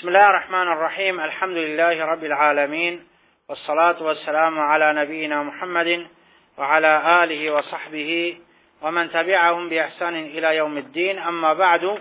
بسم الله الرحمن الرحيم. الحمد لله رب العالمين، والصلاة والسلام على نبينا محمد وعلى آله وصحبه ومن تبعهم بإحسان إلى يوم الدين. أما بعد،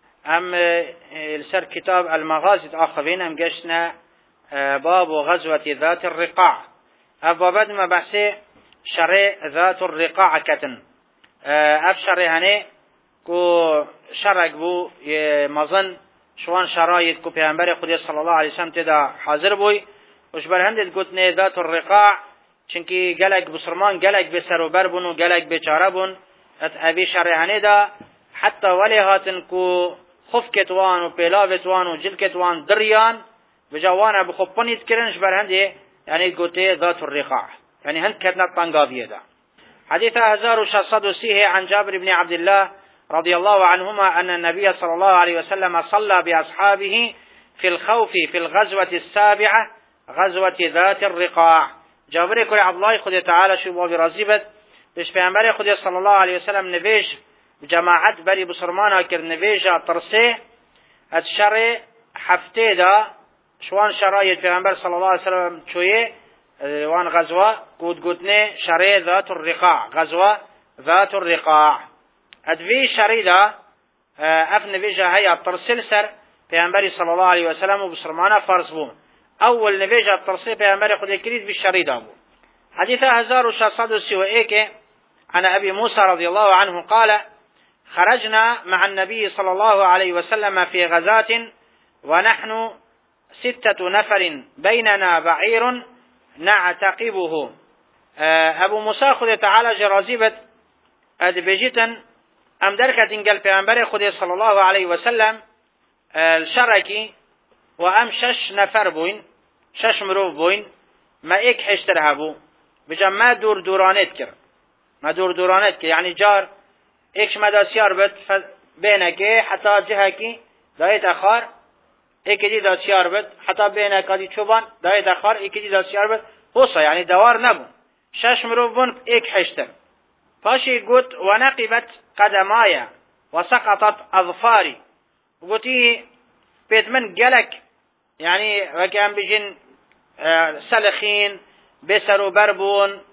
سر كتاب المغازي آخرين قشنا باب غزوة ذات الرقاع. أبوابد ما بحثي شرع ذات الرقاع كتن أفشر هني كو شرق بو مظن شوان شرایط کو پیامبر خدا صلی الله علیه وسلم تدا حاضر بوی وش برهند گوتنه ذات الرقاع چنکی گلک بسرمان گلک بسر و بر بون و گلک بچاره بون ات اوی شرحنه دا حتی ولی هاتن کو خف کتوان و پیلاو توان و جل کتوان دریان بجوانه بخوبانیت کرنش برهنده یعنی گوته ذات الرقاع یعنی هند کتنا طنقاویه دا. حديث 1630 عن جابر بن عبد الله رضي الله عنهما أن النبي صلى الله عليه وسلم صلى بأصحابه في الخوف في الغزوة السابعة غزوة ذات الرقاع. جابر كل عبد الله خد تعالى شو بابي رزيبت بش پیامبر خدا صلى الله عليه وسلم نویج جماعت بری بسرمانا کر نویج ترسه الشرع هفته دا شوان شرایط پیامبر صلى الله عليه وسلم چویه وان غزوة قوتنه شرع ذات الرقاع غزوة ذات الرقاع ادوی شریدا اف نویجه هیا ترسل سر پیامبر صلی الله علیه و سلم و بسرمانه فرض بوم. اول نویجه ترسل پیامبر خدا کرید بالشریدا بو. حديث 1631 عن ابي موسى رضي الله عنه قال: خرجنا مع النبي صلى الله عليه وسلم في غزاة ونحن 6 نفر بيننا بعير نعتقبه. ابو موسى خدا تعالى جرازيبت ادبجتن ام دركتن قال پیامبر خدا صلى الله عليه وسلم الشركي و ام 6 نفر بوين 6 مروف بوين ما ایک حشتر هبو بجا ما دور دورانت كر ما دور دورانت كر يعني جار ایکش مداسيار بد بينك حتى جهكي دايت اخار ایک دي داسيار بد حتى بينك دي چوبان دايت اخار ایک دي داسيار بد هوسا يعني دوار نبو 6 مروف بون ایک حشتر. فاشي قلت ونقبت قدمايا وسقطت أظفاري قلتي بيت من قلك يعني وكان بيجن سلخين بسر وبربون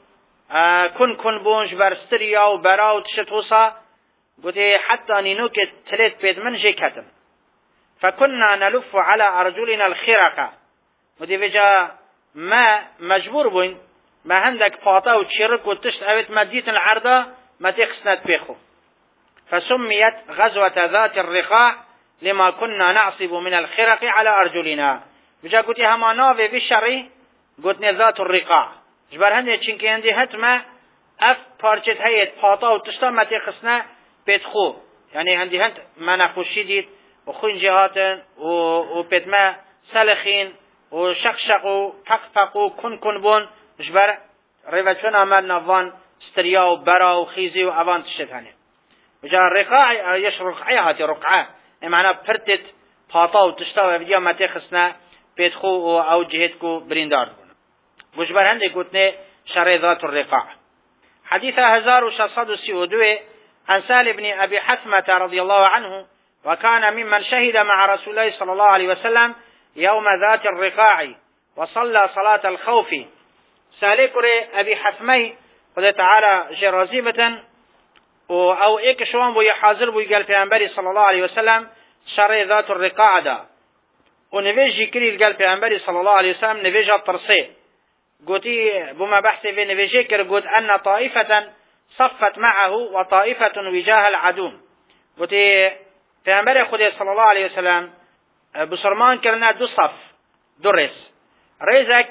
كن بونش برستريا وبراو تشتوصا قلتي حتى نينوك تلت بيت من جيكتم فكنا نلف على أرجلنا الخرقة قلتي بجا ما مجبور بوين ما عندك فاطا وتشرك وتشت أبت مديت العرضة ما تخسنت بيخو. فسميت غزوة ذات الرقاع لما كنا نعصب من الخرق على أرجلنا. بجا قلت هما نافي بالشري قلت ذات الرقاع جبر هندي چنكي هندي هتما اف پارچت هيت فاطا وتشتا ما تخسنا بيتخو يعني هندي هنت ما نخوشي ديت وخوين جهاتن وبيتما سلخين وشقشق وفقفق وكن بون جبر ريفتشون عمل نظان استريا وبرا وخيزي وأبان تشتهنه. وجاء الرقاع يش رقعة هاتي رقعة معناه برتت فاطا وتشتغل بديا ما تخسنا بيتخو أو جهتكو بريندار. وجبر هندي قلتنا شرع ذات الرقاع. حديث 1632 عن سالم بن أبي حثمة رضي الله عنه وكان ممن شهد مع رسول الله صلى الله عليه وسلم يوم ذات الرقاع وصلى صلاة الخوف. سالكري أبي حثمي خدا تعالى جرازيبة او ایک شوان بو حاضر بو قال پیامبر صلى الله عليه وسلم شرع ذات الرقاع دا و نویجی کرید قال پیامبر صلى الله عليه وسلم نویجا ترسي قوتي بما بحث في نویجی کر قوت ان طائفة صفت معه وطائفة وجاه العدو قوتي پیامبر خدا صلى الله عليه وسلم بسرمان کرنا دو صف دو ريزك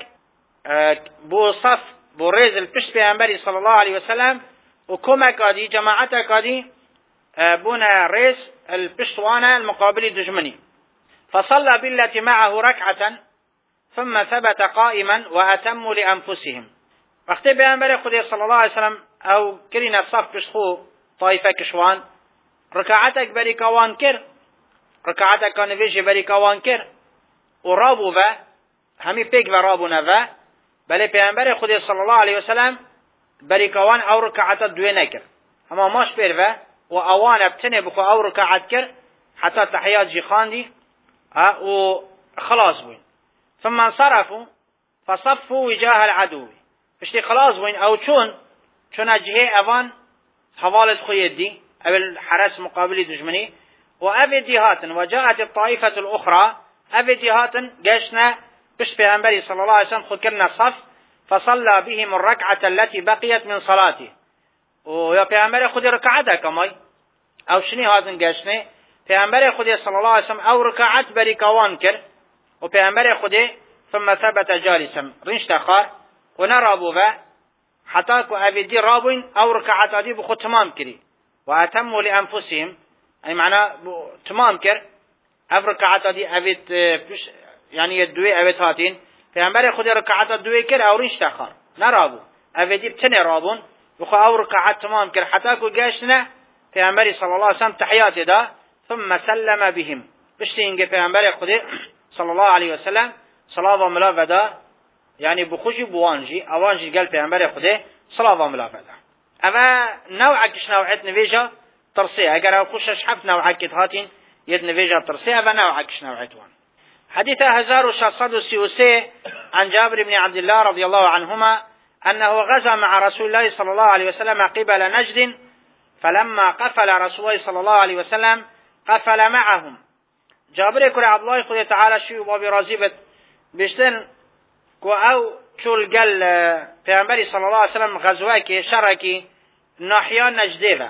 بو صف بو ريز البشت پیامبر صلى الله عليه وسلم وكما كادي جماعته كادي بنا ريس البشتوانة المقابل دجمني فصلى بالتي معه ركعة ثم ثبت قائما وأتموا لأنفسهم. وقت بيانبري خدي صلى الله عليه وسلم أو كرنا الصف بشخو طائفة كشوان ركعتك بريكوان كر ركعتك كان فيجي بريكوان كر ورابو ذا همي بيك ورابونا ذا بل بيانبري خدي صلى الله عليه وسلم بريكوان او ركعت دوی نکر اما ماش پیروه و اوان ابتنه بخو او ركعت کر حتی تحیات جی خاندی و خلاص بوين ثم انصرفوا فصفوا وجاه العدو پشتی خلاص بوين او چون جهه اوان حوالت خویدی او الحرس مقابل دجمنی و او دیهاتن و جاءت الطائفة الاخرى او دیهاتن گشنا پشت پیغمبری صلی الله علیه وسلم خود کرنا صف فصلى بهم الركعة التي بقيت من صلاته و یا پیغمبر خود رکعت کمای او شنی هاتن گشنه پیغمبر خود صلی الله علیه وسلم او رکعت بری کوان کرد و پیغمبر خود ثم ثبت جالسا رنشت خار و نرابو و حتی که اویدی رابوین او رکعت آدی بخود تمام کری و اتمو لانفسهم ای معنی تمام کرد او رکعت آدی اوید یعنی دوی اوید هاتین پیغمبر خود رکعت دوی کرد او رنشت خار نرابو اویدی بتنه رابون بخو او رکعت تمام کرد حتی که گشتنه پیغمبر صلی الله علیه وسلم تحیات دا ثم سلم بهم بشتی اینگه پیغمبر خود صلی الله علیه وسلم صلاة و ملا ودا یعنی بخوشی بوانجی اوانجی قال پیغمبر خود صلاة و ملا ودا اما نوعکش نوعت نویجا ترسیه اگر او خوشش حفت نوعکت هاتین ید نویجا ترسیه اما نوعکش نوعت وان حديث 1633 عن جابر بن عبد الله رضي الله عنهما أنه غزا مع رسول الله صلى الله عليه وسلم قبل نجد فلما قفل رسول الله صلى الله عليه وسلم قفل معهم. جابر كر عبد الله خد تعالى شيء بابي راضي بيشتن كو او چول قال پیغمبر صلى الله عليه وسلم غزوه كي شركي ناحيه نجده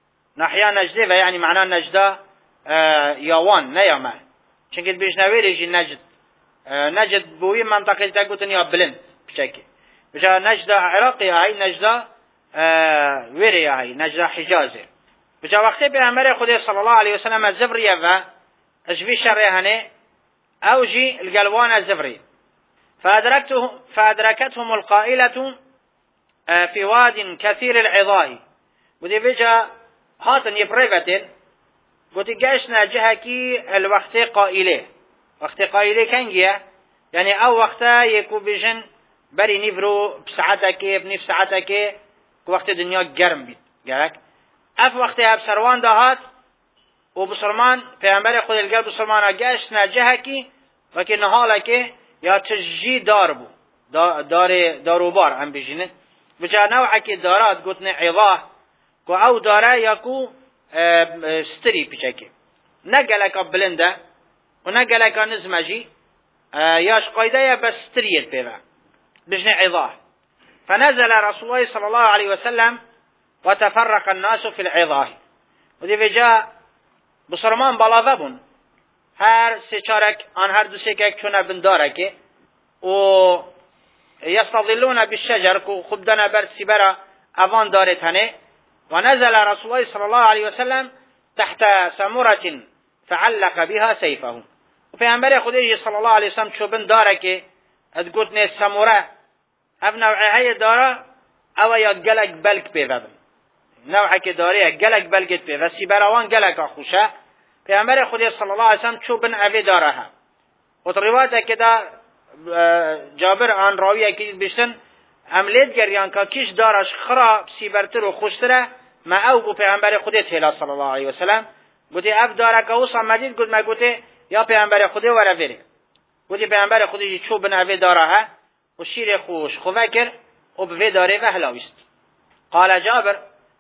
يعني معناه نجده يوان نه يمن چونکه بيشنويري نجد بوي منطقه تاگوتن يا بلند بشكل بجا نجده عراقي هاي نجده ويري هاي نجده حجازه بجا وقتی پیغمبر خدا صلی الله علیه وسلم زبریه و اجوی شرهنه اوجی القلوان زبری فادركتهم القائلة في واد كثير العضاء ودي بجا هاتن يبريفتن قلت جاشنا جهكي الوقت قائله وقت قائله كنجيه يعني او وقتا يكو بجن بري نفرو بساعتك بنف ساعتك وقت دنیا گرم بید گرک اف وقتی اب سروان دهات و بسرمان پیغمبر خود الگل بسرمان گشت نجه کی و که نحاله که یا تججی دار بو داروبار هم بجینه بجا نوعه که دارات گوتن عضاه که او داره یا کو ستری پیچه نگلکا بلنده و نگلکا نزمجی یاش قایده یا بس ستریت پیوه بجن عضاه فنزل رسول الله صلى الله عليه وسلم وتفرق الناس في العظاه ودي بجا بسرمان بلاوه بون هر سيچارك آن هر دو سيكك چونه بندارك و يستظلون بالشجر كو خبدنا بر سبرا اوان دارتنه ونزل رسول الله صلى الله عليه وسلم تحت سمرة فعلق بها سيفه وفي انبر خديه صلى الله عليه وسلم چو بندارك ادگوتنه سمره اف نوعه داره او یا گلک بلک پیوه نوعه که داره گلک بلکت پیوه سیبروان گلک خوشه پیامبر خدا صلی الله علیه وسلم چوبن اوی داره هم و روایت که دا جابر آن راویه که بیشتن عملیت گریان که کیش دارش خرا سیبرتر و خوشتره ما او بو پیامبر خدا تهلا صلی الله علیه وسلم گوتی اف داره که اوصا مجید گوت ما گوتی یا پیامبر خدا وره وره گوتی پیامبر خدا چوبن اوی داره هم و شیر خوش خوفکر و به داره و هلاویست. قال جابر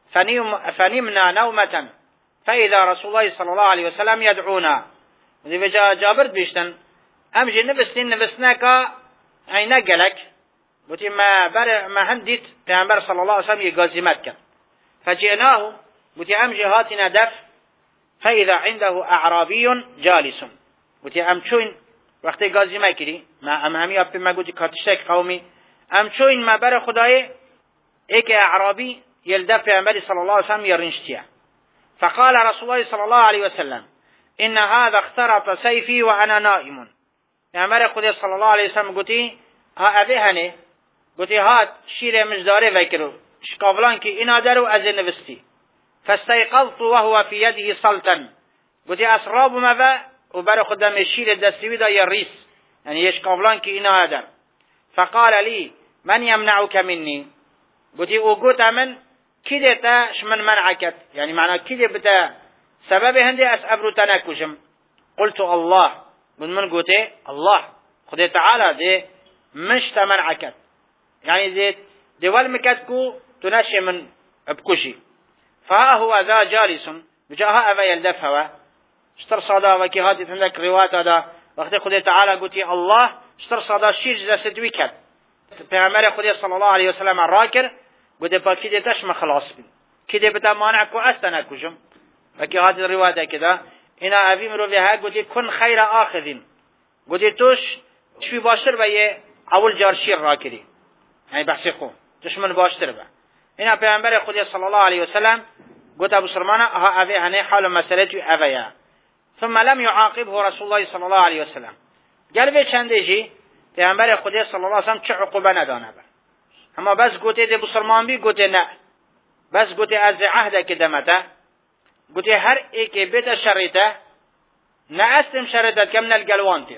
فنمنا نومة فإذا رسول الله صلى الله عليه وسلم يدعونا ودي بجا جابر بيشتن امجي نفسنا كا عينا قلق قلت ما هنديت پیغمبر صلى الله عليه وسلم يقازمت كان فجئناه قلت امجي هاتنا دف فإذا عنده أعرابي جالس قلت امچوين وقتی گازی مکری ما همی اپ ما گوتی کاتشک قومی چوین ما بر خدای ایک اعرابی یلدف پیامبر صلی الله علیه وسلم يرنشتیا فقال رسول الله صلی الله علیه وسلم ان هذا اخترط سيفي وانا نائم پیامبر خدا صلی الله علیه وسلم گوتی ها ابهنه گوتی هات شیر مجداره وکرو شکاولان کی اینا درو از نوستی فاستيقظت وهو في يده سلطا گوتی اسراب ما و بر خودم شیر دستوی دا یا ریس یعنی یش قابلان که اینا آدم فقال لي من يمنعك مني گوتی او گوتا من کی دیتا شمن منعکت یعنی معنی کی دیتا سبب هندی اس ابرو تنکوشم قلت الله من قوتي الله خدي تعالى دي مش تمنع كد يعني دي والمكتكو تنشي من بكشي فها هو ذا جالس بجاها أبا يلدفها اشتر صدا وكي هاتي عندك رواية هذا وقت خدي تعالى قوتي الله اشتر صدا شير جدا ستوي كد پیغمبر خدي صلى الله عليه وسلم الراكر قوتي باكي دي تشم خلاص بي كده بتا مانعكو أستنكوشم وكي هاتي الرواية كده إنا أبي مروفيها قوتي كن خير آخذين قوتي توش شوي باشتر بيه اول جارشير راكري يعني بحثي خو دشمن باشتر به هنا پیغمبر خدا صلی الله علیه وسلم قلت ابو سلمان ها اوی هنه حال مسئلتي اویا ثم لم يعاقبه رسول الله صلی الله علیه وسلم قال به چندجی پیغمبر خدا صلی الله علیه وسلم چه عقوبه ندانه به اما بس قلت ده ابو سلمان بی قلت نه بس قلت از عهده که دمته قلت هر ایک بیت شریطه نه استم شریطت که من القلوانتی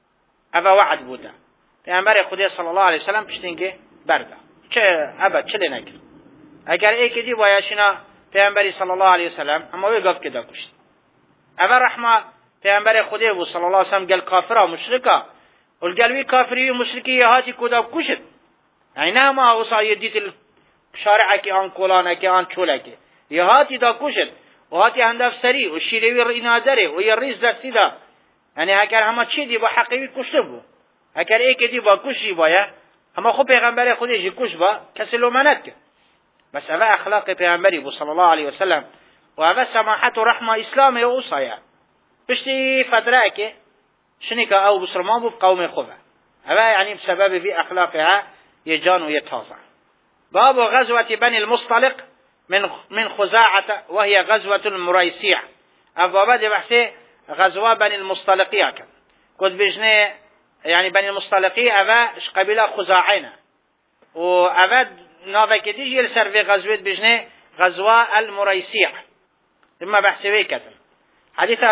اوه وعد بوده پیامبر خدا صلی الله علیه وسلم پشتینگه برده چه ابد چه نکرد اگر یکی دی وایشنا پیامبر صلی الله علیه وسلم اما وی گفت که دا کشت اول رحمه پیامبر خدا و صلی الله علیه وسلم گل کافر و مشرکا والقلبي كافري ومشركي هاتي كودا كشت يعني نما وصاي ديت الشارع كي ان كولانا كي ان چولك يهاتي دا كشت وهاتي هندف سري وشيري رينادره ويريز دستيدا يعني هكر هما چي دي با حقيقي كشتبو هكر ايه كدي با كشي بايا هما خو پیغمبر خودش کش با کسی لومنت که بس اوه اخلاق پیغمبری صلی الله علیه وسلم و اوه سماحت و رحمه اسلام او صایا پشتی فتره که شنیکا او بسرمان بو قوم خوبه اوه یعنی بسبب في اخلاقها يجان ويتازع. باب غزوة بني المصطلق من خزاعة وهي غزوة المريسيع. أبوابا دي بحثي غزوة بني المصطلقية كنت بجنة يعني بني المصطلقية أبا قبيلة خزاعين وأبا نافا كتيج يلسر في غزوة بجنة غزوة المريسيع ثم بحثي ويكتل حديث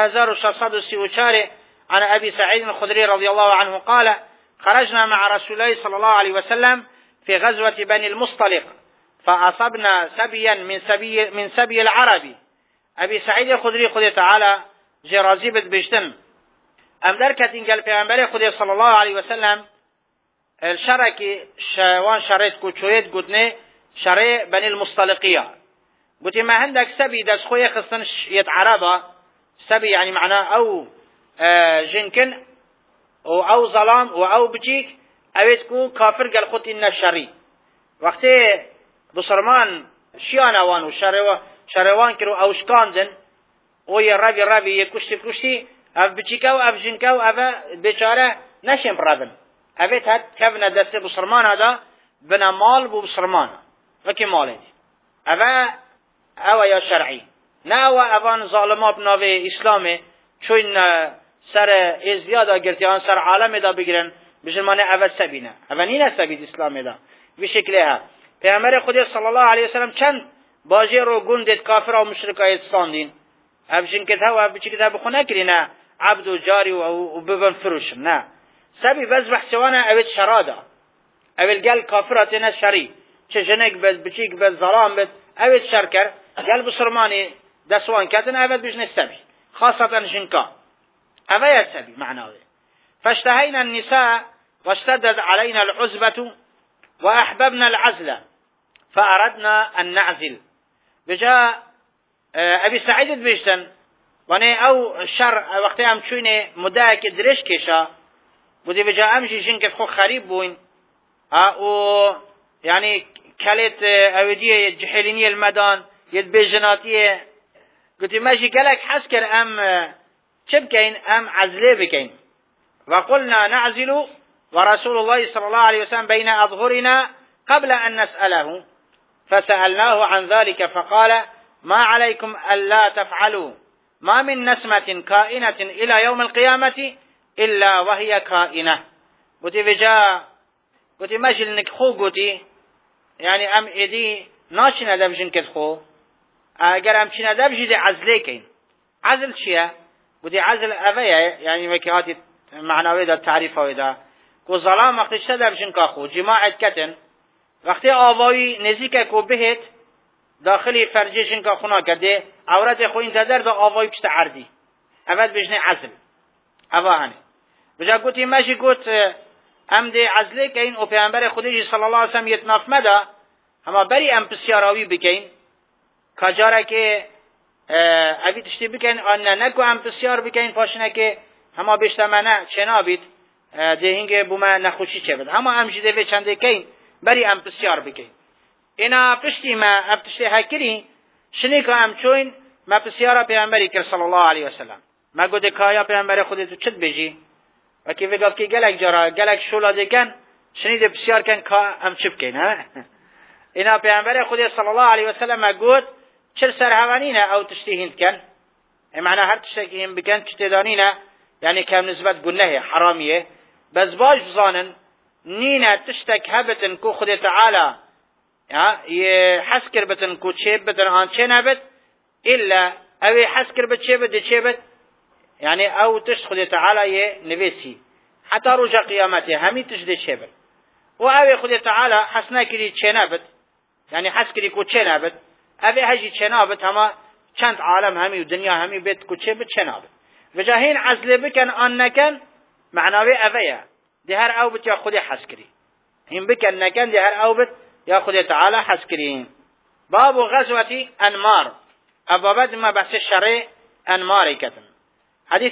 1634 عن أبي سعيد الخدري رضي الله عنه قال خرجنا مع رسول الله صلى الله عليه وسلم في غزوة بني المصطلق فأصبنا سبيا من سبي العربي. أبي سعيد الخدري خدي تعالى جرازي بجتن أم دركت إن قال پیغمبر خدي صلى الله عليه وسلم الشركي شوان شريت كوچويت قدني شري بني المصطلقية قلت ما عندك سبي دس خويا خصن يتعرض سبي يعني معناه أو جنكن او ظلام و او بجيك اويت كو كافر قال خط إن الشري وقت بصرمان شيانوان و شروان كرو او شكاندن او يرابي يكشتي اف بجيكا و اف جنكا و اف بيچاره نشم برادن اويت هات كفنا دست بصرمان هذا بنا مال بو بصرمان وكي مالي او يا شرعي ناو اوان ظالما بناوه اسلامي چون سر ازدیاد آگرتیان سر عالم دا بگیرن بجن مانه اول سبینه اول نینه سبید اسلام دا به شکله ها پیغمبر خدا صلی الله علیه وسلم چند باجه رو گندت کافر و مشرکای استاندین ابجن که ها و بچی که بخونه کرینه عبد و جاری و ببن فروش نه سبی بز بحثوانه اول شراده اول گل کافرات نه شری چه جنگ بز بچیک بز ظلام بز اول شرکر گل بسرمانی دسوان کتن اول بجن سبی خاصة جنکا أبا يسبي معناه فاشتهينا النساء واشتدت علينا العزبة وأحببنا العزل فأردنا أن نعزل بجاء أبي سعيد بيشتن واني أو شر وقت أمشوني مداك دريش كيشا ودي بجاء أمشي جنك خو خريب بوين و يعني كالت أودية جحيلينية المدان يد بيجناتية قلت ماشي قالك حسكر أم شبكين أم عزلي بكين وقلنا نعزل ورسول الله صلى الله عليه وسلم بين أظهرنا قبل أن نسأله فسألناه عن ذلك فقال ما عليكم ألا تفعلوا ما من نسمة كائنة إلى يوم القيامة إلا وهي كائنة قلت بجاء قلت ماجل نكخو قلت يعني أم إدي ناشنا دبجن كدخو اگر هم چینا دبجی دی عزله کن عزل چیه؟ بودی عزل اوه یعنی وکیاتی معناوی دا تعریف هایی دا که ظلام وقتی چه دبجن که خو جماعت کتن وقتی آوایی نزیک که بهت داخلی فرجیشن که خونا کده عورت خو انتدر دا آوایی پشت عردی اول بجنه عزل اوه هنه بجا گوتی ماشی گوت ام دی عزله کین او پیامبر خودی صلی الله علیه و سلم یتناف مدا اما بری ام پسیاراوی بکین کجاره که اوی تشتی بکن آن نکو ام پسیار بکین پاشنه که اما بشتمنه چنابید دهینگه بوما نخوشی چه بد اما ام جده و چنده کین بری ام پسیار بکین اینا پشتی ما اب تشتی حکری شنی که ام چوین ما پسیارا پیامبری کر صلی الله علیه و سلم ما گوده کایا پیامبر خودتو چت بجی و که وگاف که گلک جارا گلک شولا دکن شنید پسیار کن که ام چپ کن اینا پیامبر خودی صلی الله علیه و سلم گوت چر سرهوانینه او تشتی هند کن معنی هر تشتی که هم بکن چتی دانینه یعنی کم نسبت گناه حرامیه بس باش بزانن نینه تشتک هبتن کو خود تعالی یه حس کر بتن کو چه بتن آن چه نبت الا اوی حس کر بت چه بت چه بت یعنی او تشت خود تعالی یه نویسی حتی رجا قیامته همی تشت چه بت و اوی خود تعالی حس نکری چه نبت یعنی حس کری کو چه نبت اوی هجی چه نبت هما چند عالم همی و دنیا همی بیت کو چه بت چه نبت وجاهین عزله بکن آن نکن معناوی اویه ده هر او بت یا خود حس کری هم بکن نکن ده هر او بت یا خود تعالی حس کری باب غزوة انمار ابوابد ما بحث شرع انمار کتن حديث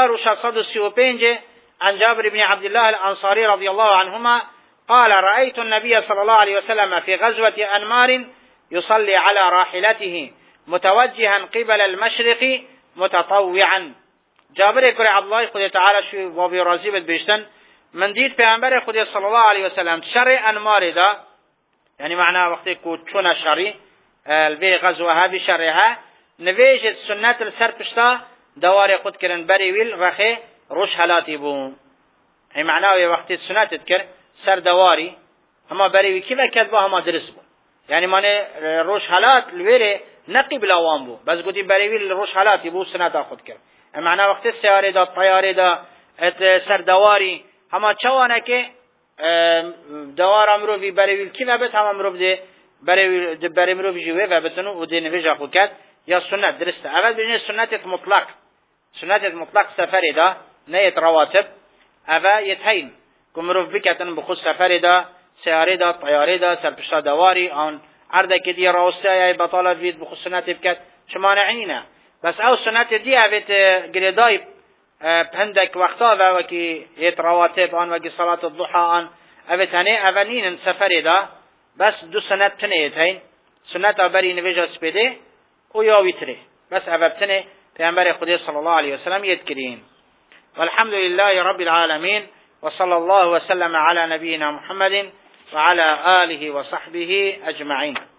1635 عن جابر بن عبد الله الأنصاري رضي الله عنهما قال رأيت النبي صلى الله عليه وسلم في غزوة أنمار يصلي على راحلته متوجها قبل المشرق متطوعا جابر بن عبد الله خد تعالى شو وابي رازي بيشتن من ديت پیغمبر خد صلى الله عليه وسلم شرع انمار دا يعني معناه وقتی کو چون شرع الوی غزوه هذه شرعها نویجت سنت السر پشتا دوار خود کرن بری ویل رخه روش حالاتی بو ای معناه وقتی سنت تذكر سر دواری اما بری وی کی وکد با هما درس بو یعنی معنی روش حالات الویره نقی بلاوان بو بس گوتی بری ویل روش حالاتی بو سنت خود کرد ای معناه وقتی سیاره دا طیاره دا سر دواری هما چوانه که دوار امرو وی بری ویل کی نبت هم امرو ده بری امرو وی جوه و بتنو و ده نویجا خود کرد یا سنت درسته اول بجنه سنت مطلق سنت مطلق سفر دا نیت رواتب اول یتهین کمروف بکتن بخود سفر دا سیاره دا طیاره دا سرپشتا دواری آن عرده که دی راسته یا بطالت وید بخود سنت بکت شما نعنینه بس او سنت دی اوید گریدای پندک وقتا و وکی یت رواتب آن وکی صلاة الضحى آن اوید هنه اولین سفر دا بس دو سنت تنه یتهین سنت بری نویجا سپیده او یا ویتره بس اوبتنه پیامبر خدا صلی الله علیه وسلم يذكرين والحمد لله رب العالمين وصلى الله وسلم على نبينا محمد وعلى آله وصحبه أجمعين.